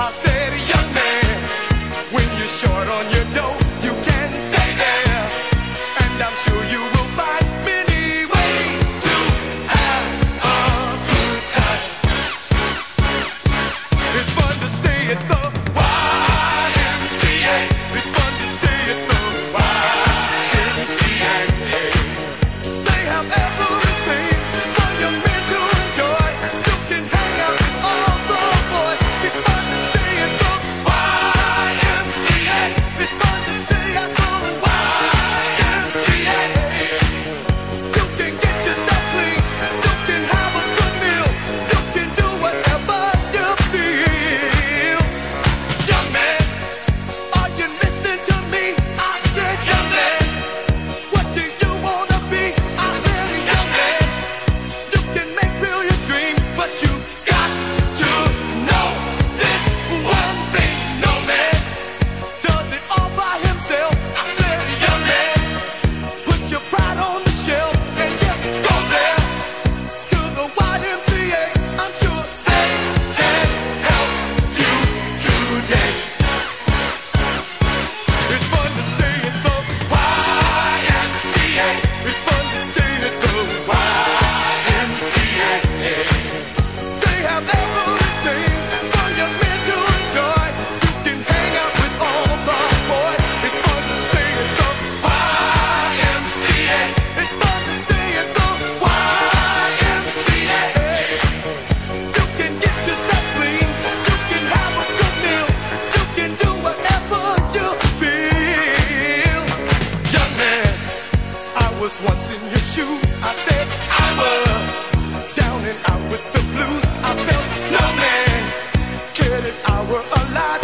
I said, young man, when you're short on your dough, you can stay there, and I'm sure you will find many ways to have a good time. It's fun to stay at the YMCA. It's fun to stay at the YMCA. They have everything for young men to enjoy. You can hang out with all the boys. It's fun to stay at the YMCA. It's fun to stay at the YMCA. You can get yourself clean. You can have a good meal. You can do whatever you feel. Young man, are you listening to me? I said, young man, what do you wanna be? I said, young man, you can make real your dreams, but you got to know this one thing. No man does it all by himself. I said, young man, put your pride on the shelf and just go there to the YMCA. I'm sure they can help you today. It's fun to stay at the YMCA. It's fun to stay at the YMCA. They have everything for young men to enjoy. You can hang out with all the boys. It's fun to stay at the YMCA. It's fun to stay at the YMCA. You can get yourself clean. You can have a good meal. You can do whatever you feel. Young man, I was once in your shoes. I said I was down and out with the blues. I felt no man cared if I were alive.